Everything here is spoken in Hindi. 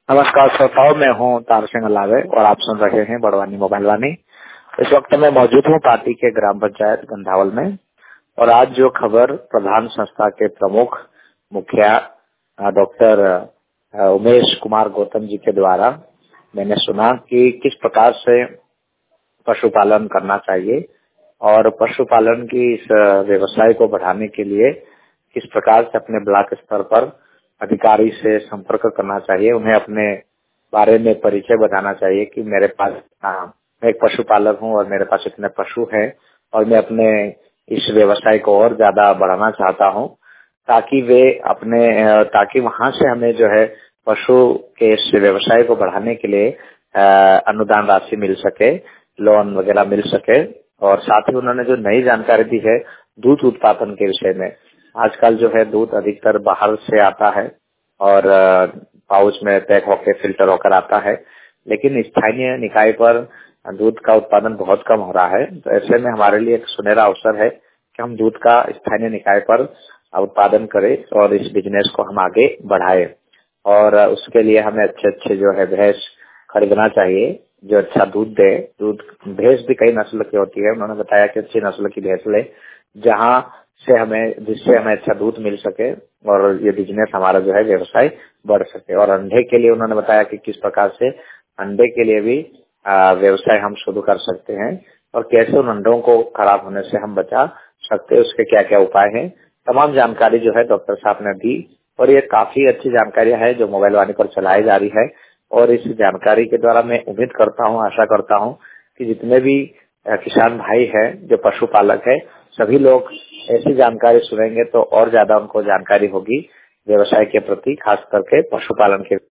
नमस्कार श्रोताओं, मैं हूं तार सिंह अलावे और आप सुन रहे हैं बड़वानी मोबाइल वाणी। इस वक्त मैं मौजूद हूं पार्टी के ग्राम पंचायत गंधावल में। और आज जो खबर प्रधान संस्था के प्रमुख मुखिया डॉक्टर उमेश कुमार गौतम जी के द्वारा मैंने सुना कि किस प्रकार से पशुपालन करना चाहिए और पशुपालन की इस व्यवसाय को बढ़ाने के लिए किस प्रकार से अपने ब्लॉक स्तर पर अधिकारी से संपर्क करना चाहिए, उन्हें अपने बारे में परिचय बताना चाहिए कि मेरे पास मैं एक पशुपालक हूं और मेरे पास इतने पशु हैं और मैं अपने इस व्यवसाय को और ज्यादा बढ़ाना चाहता हूं, ताकि वहां से हमें जो है पशु के इस व्यवसाय को बढ़ाने के लिए अनुदान राशि मिल सके, लोन वगैरह मिल सके। और साथ ही उन्होंने जो नई जानकारी दी है दूध उत्पादन के विषय में। आजकल जो है दूध अधिकतर बाहर से आता है और पाउच में पैक होकर फिल्टर होकर आता है, लेकिन स्थानीय निकाय पर दूध का उत्पादन बहुत कम हो रहा है। तो ऐसे में हमारे लिए एक सुनहरा अवसर है कि हम दूध का स्थानीय निकाय पर उत्पादन करें और इस बिजनेस को हम आगे बढ़ाएं। और उसके लिए हमें अच्छे अच्छे जो है भैंस खरीदना चाहिए जो अच्छा दूध दे। भैंस भी कई नस्ल की होती है, उन्होंने बताया कि अच्छी नस्ल की भैंस ले जिससे हमें अच्छा दूध मिल सके और ये बिजनेस हमारा जो है व्यवसाय बढ़ सके। और अंडे के लिए उन्होंने बताया कि किस प्रकार से अंडे के लिए भी व्यवसाय हम शुरू कर सकते हैं और कैसे उन अंडों को खराब होने से हम बचा सकते हैं, उसके क्या क्या उपाय हैं। तमाम जानकारी जो है डॉक्टर साहब ने दी और ये काफी अच्छी जानकारी है जो मोबाइल वाणी पर चलाई जा रही है। और इस जानकारी के द्वारा मैं उम्मीद करता हूँ, आशा करता हूँ कि जितने भी किसान भाई हैं जो पशुपालक है, सभी लोग ऐसी जानकारी सुनेंगे तो और ज्यादा उनको जानकारी होगी व्यवसाय के प्रति, खास करके पशुपालन के